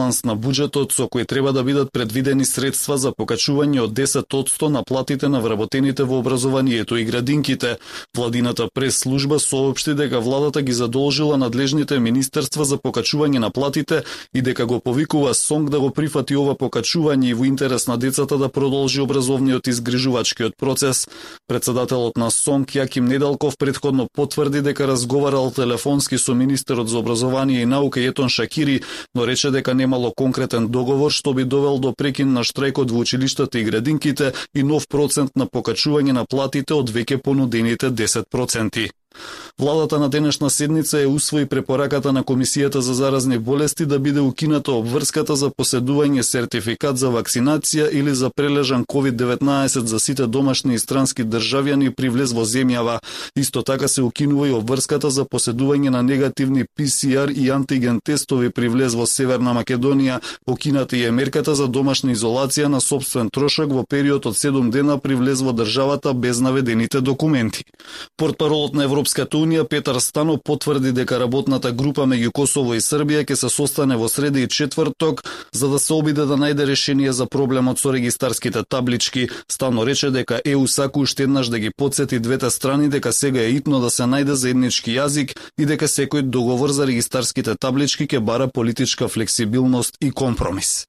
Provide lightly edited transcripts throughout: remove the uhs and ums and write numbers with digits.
ребаланс на буџетот со кој треба да бидат предвидени средства за покачување од 10% на платите на вработените во образованието и градинките. Владината прес-служба соопшти дека владата ги задолжила надлежните министерства за покачување на платите и дека го повикува СОНК да го прифати ова покачување и во интерес на децата да продолжи образовниот и згрижувачкиот процес. Председателот на СОНК Јаким Недалков претходно потврди дека разговарал телефонски со министерот за образование и наука Етон Шакири, но рече дека немало конкретен договор што би довел до прекин на штрајкот во училиштата и градинките и нов процент на покачување на платите од веќе понудените 10%. Владата на денешна седница усвои препораката на Комисијата за заразни болести да биде укината обврската за поседување сертификат за вакцинација или за прележан COVID-19 за сите домашни и странски државјани при влез во земјава. Исто така се укинува и обврската за поседување на негативни PCR и антиген тестови при влез во Северна Македонија. Укината и е мерката за домашна изолација на сопствен трошок во период од 7 дена при влез во државата без наведените документи. Портпаролот на Европската Унија Петар Стано потврди дека работната група меѓу Косово и Србија ќе се состане во среда и четврток за да се обиде да најде решение за проблемот со регистарските таблички. Стано рече дека ЕУ сака уште еднаш да ги потсети двете страни дека сега е итно да се најде заеднички јазик и дека секој договор за регистарските таблички ќе бара политичка флексибилност и компромис.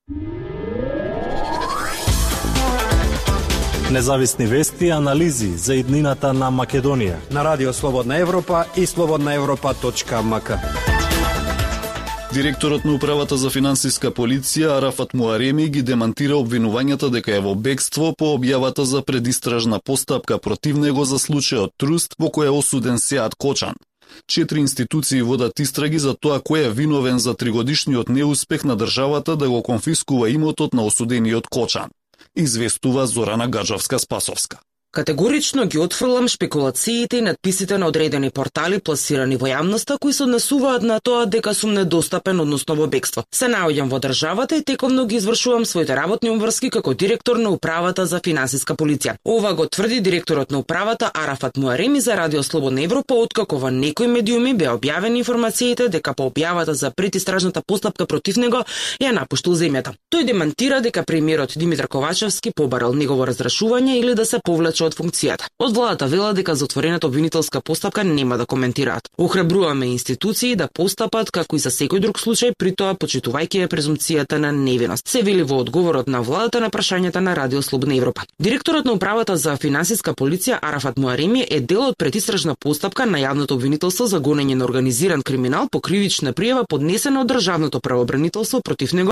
Независни вести и анализи за иднината на Македонија на Радио Слободна Европа и slobodnaevropa.mk. Директорот на Управата за финансиска полиција Арафат Муареми ги демантира обвинувањата дека е во бегство по објавата за предистражна постапка против него за случајот Труст во кој е осуден Сеат Кочан. 4 институции водат истраги за тоа кој е виновен за 3-годишниот неуспех на државата да го конфискува имотот на осудениот Кочан. Известува Зорана Гаджовска-Спасовска. Категорично ги отфрлам шпекулациите и надписите на одредени портали пласирани во јавноста кои се однесуваат на тоа дека сум недостапен, односно во бегство. Се наоѓам во државата и тековно ги извршувам своите работни обврски како директор на Управата за финансиска полиција. Ова го тврди директорот на Управата Арафат Муареми за Радио Слободна Европа, откако во некои медиуми беа објавени информациите дека по објавата за предистражната постапка против него ја напуштил земјата. Тој демантира дека премиерот Димитар Ковачевски побарал негово разрешување или да се повлече од функцијата. Од владата вела дека за отворената обвинителска постапка нема да коментираат. Охрабруваме институции да постапат како и за секој друг случај, при тоа почитувајќи ја презумпцијата на невиност. Се вели во одговорот на владата на прашањата на Радио Слободна Европа. Директорот на Управата за финансиска полиција Арафат Муареми е дел од предистражна постапка на јавното обвинителство за гонење на организиран криминал по кривична пријава поднесена од Државното правобранителство против него